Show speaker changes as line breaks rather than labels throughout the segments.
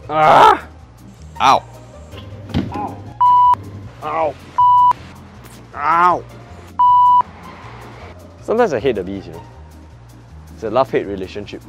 Ah!
Ow!
Ow! Ow! Ow! Sometimes I hate the bees, you know. It's a love-hate relationship.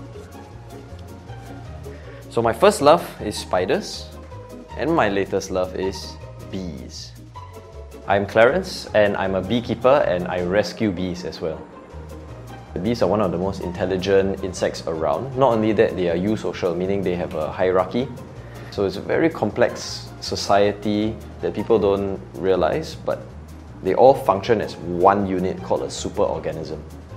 So my first love is spiders, and my latest love is bees. I'm Clarence, and I'm a beekeeper, and I rescue bees as well. The bees are one of the most intelligent insects around. Not only that, they are eusocial, meaning they have a hierarchy. So it's a very complex society that people don't realize, but they all function as one unit called a superorganism.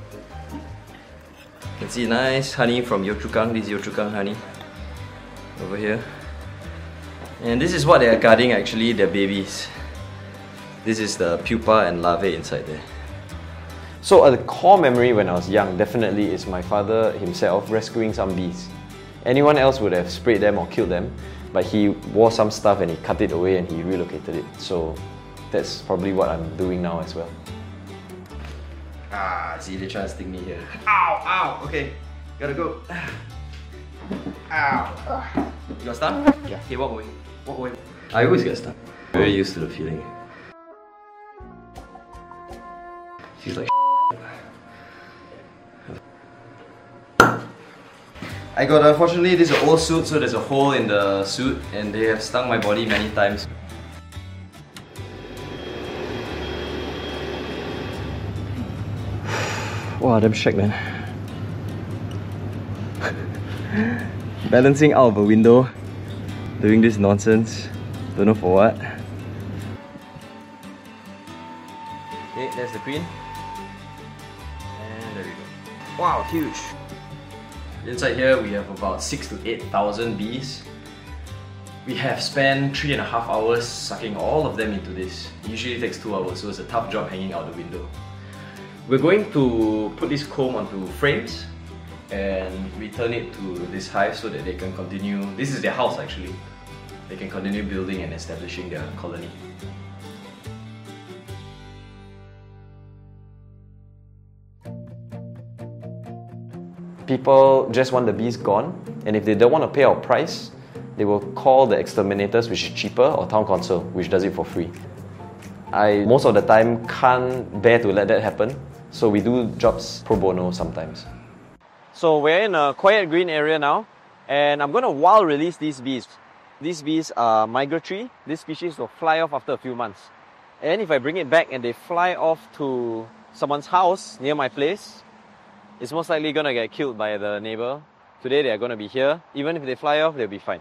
You can see nice honey from Yio Chu Kang. This is Yio Chu Kang honey over here. And this is what they are guarding actually, their babies. This is the pupa and larvae inside there. So a core memory when I was young definitely is my father himself rescuing some bees. Anyone else would have sprayed them or killed them, but he wore some stuff and he cut it away and he relocated it. So that's probably what I'm doing now as well. Ah, see, they try to sting me here. Ow, ow, okay, gotta go. Ow. You got stung? Yeah. Okay, walk away. Walk away. I always get stung. Very used to the feeling. She's like I got, unfortunately, this is an old suit, so there's a hole in the suit and they have stung my body many times. Wow, damn shag, man. Balancing out of a window, doing this nonsense, don't know for what. Okay, there's the queen. And there we go. Wow, huge! Inside here we have about 6,000 to 8,000 bees. We have spent 3.5 hours sucking all of them into this. It usually takes 2 hours, so it's a tough job hanging out the window. We're going to put this comb onto frames and return it to this hive so that they can continue. This is their house actually. They can continue building and establishing their colony. People just want the bees gone, and if they don't want to pay our price, they will call the exterminators, which is cheaper, or town council, which does it for free. I most of the time can't bear to let that happen, so we do jobs pro bono sometimes. So we're in a quiet green area now, and I'm going to wild release these bees. These bees are migratory. This species will fly off after a few months. And if I bring it back and they fly off to someone's house near my place, it's most likely going to get killed by the neighbor. Today they are going to be here. Even if they fly off, they'll be fine.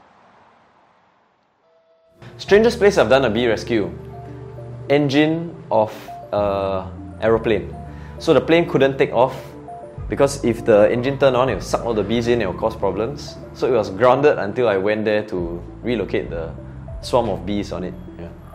Strangest place I've done a bee rescue. Engine of an aeroplane. So the plane couldn't take off because if the engine turned on, it would suck all the bees in, it would cause problems. So it was grounded until I went there to relocate the swarm of bees on it.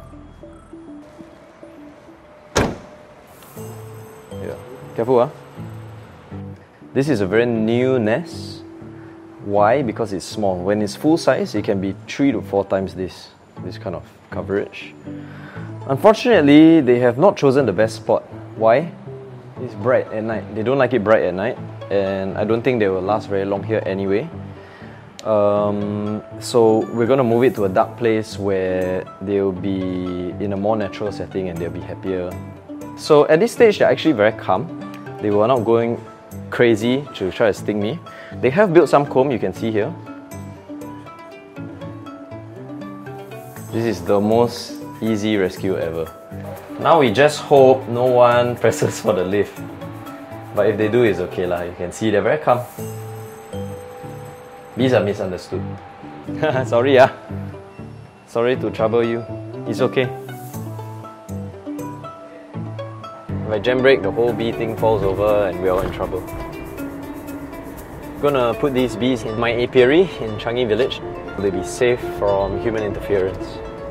Yeah. Careful, huh? This is a very new nest. Why? Because it's small. When it's full size, it can be 3 to 4 times this kind of coverage. Unfortunately, they have not chosen the best spot. Why? It's bright at night. They don't like it bright at night, and I don't think they will last very long here anyway. So we're going to move it to a dark place where they'll be in a more natural setting and they'll be happier. So at this stage, they're actually very calm. They were not going crazy to try to sting me. They have built some comb, you can see here. This is the most easy rescue ever. Now we just hope no one presses for the lift. But if they do, it's okay lah. You can see they're very calm. Bees are misunderstood. Sorry, yeah. Sorry to trouble you. It's okay. If I jam brake, the whole bee thing falls over and we're all in trouble. I'm gonna put these bees in my apiary in Changi Village. They'll be safe from human interference.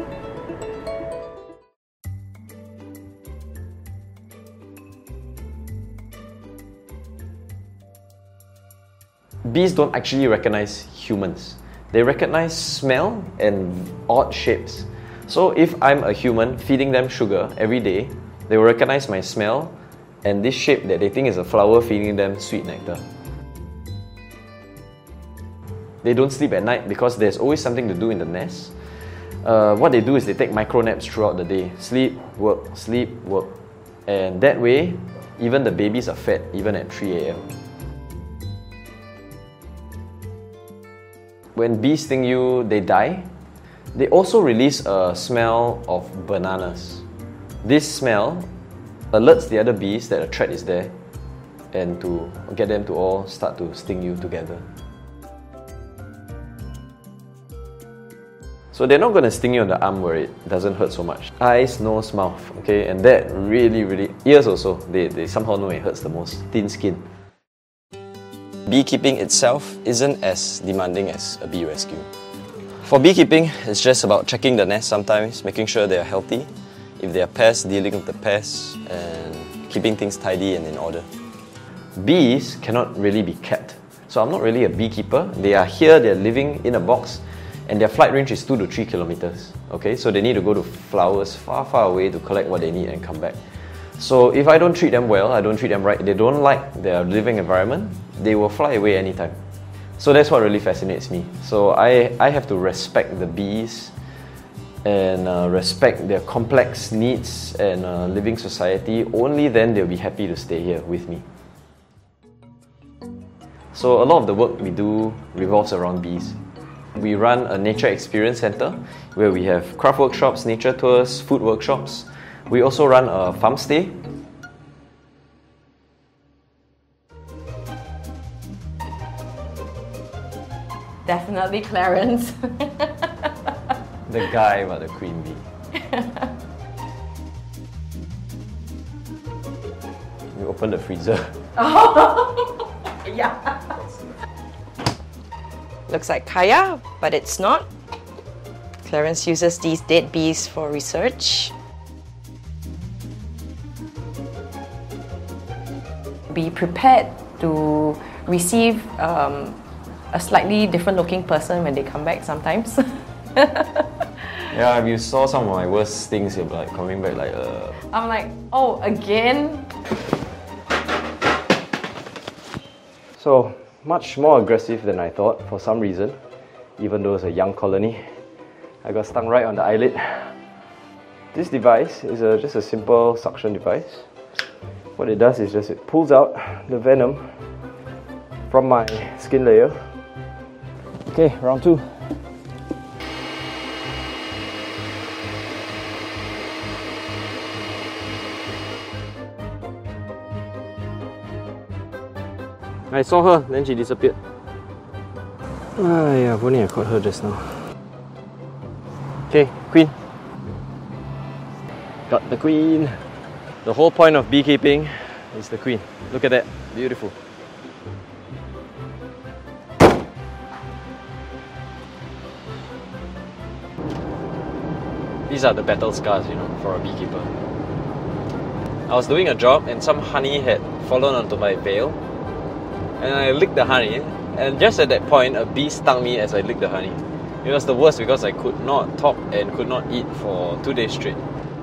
Bees don't actually recognize humans. They recognize smell and odd shapes. So if I'm a human feeding them sugar every day, they will recognize my smell and this shape that they think is a flower feeding them sweet nectar. They don't sleep at night because there's always something to do in the nest. What they do is they take micro naps throughout the day. Sleep, work, and that way, even the babies are fed even at 3 a.m. When bees sting you, they die. They also release a smell of bananas. This smell alerts the other bees that a threat is there and to get them to all start to sting you together. So they're not going to sting you on the arm where it doesn't hurt so much. Eyes, nose, mouth, okay? And that really, ears also, they somehow know it hurts the most. Thin skin.
Beekeeping itself isn't as demanding as a bee rescue. For beekeeping, it's just about checking the nest sometimes, making sure they are healthy. If there are pests, dealing with the pests, and keeping things tidy and in order.
Bees cannot really be kept. So I'm not really a beekeeper. They are here, they're living in a box, and their flight range is 2 to 3 kilometers. Okay, so they need to go to flowers far away to collect what they need and come back. So if I don't treat them well, I don't treat them right, they don't like their living environment, they will fly away anytime. So that's what really fascinates me. So I have to respect the bees and respect their complex needs and living society. Only then they'll be happy to stay here with me. So a lot of the work we do revolves around bees. We run a nature experience center where we have craft workshops, nature tours, food workshops. We also run a farm stay.
Definitely Clarence.
The guy about the queen bee. We open the freezer.
Oh, yeah. Looks like Kaya, but it's not. Clarence uses these dead bees for research. Be prepared to receive a slightly different looking person when they come back sometimes.
Yeah, if you saw some of my worst things, you're like coming back like
I'm like, oh, again?
So, much more aggressive than I thought for some reason, even though it's a young colony. I got stung right on the eyelid. This device is just a simple suction device. What it does is just it pulls out the venom from my skin layer. Okay, round 2. I saw her, then she disappeared. Yeah, if only I caught her just now. Okay, queen. Got the queen. The whole point of beekeeping is the queen. Look at that, beautiful. These are the battle scars, you know, for a beekeeper. I was doing a job and some honey had fallen onto my veil. And I licked the honey, and just at that point, a bee stung me as I licked the honey. It was the worst because I could not talk and could not eat for 2 days straight.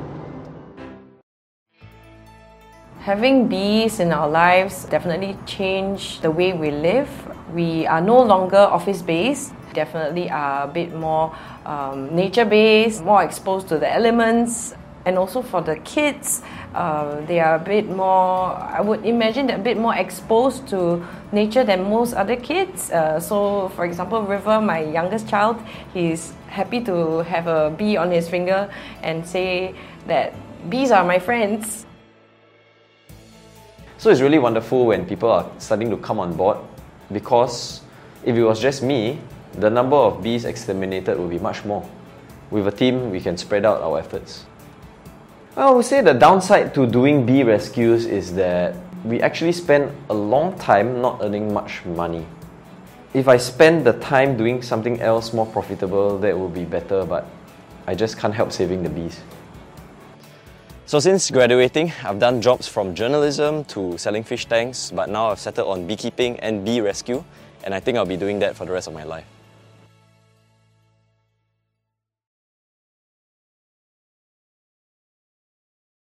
Having bees in our lives definitely changed the way we live. We are no longer office-based, definitely are a bit more nature-based, more exposed to the elements. And also for the kids, they are a bit more, I would imagine they're a bit more exposed to nature than most other kids. So for example, River, my youngest child, he's happy to have a bee on his finger and say that bees are my friends.
So it's really wonderful when people are starting to come on board, because if it was just me, the number of bees exterminated would be much more. With a team, we can spread out our efforts. Well, I would say the downside to doing bee rescues is that we actually spend a long time not earning much money. If I spend the time doing something else more profitable, that would be better, but I just can't help saving the bees.
So since graduating, I've done jobs from journalism to selling fish tanks, but now I've settled on beekeeping and bee rescue, and I think I'll be doing that for the rest of my life.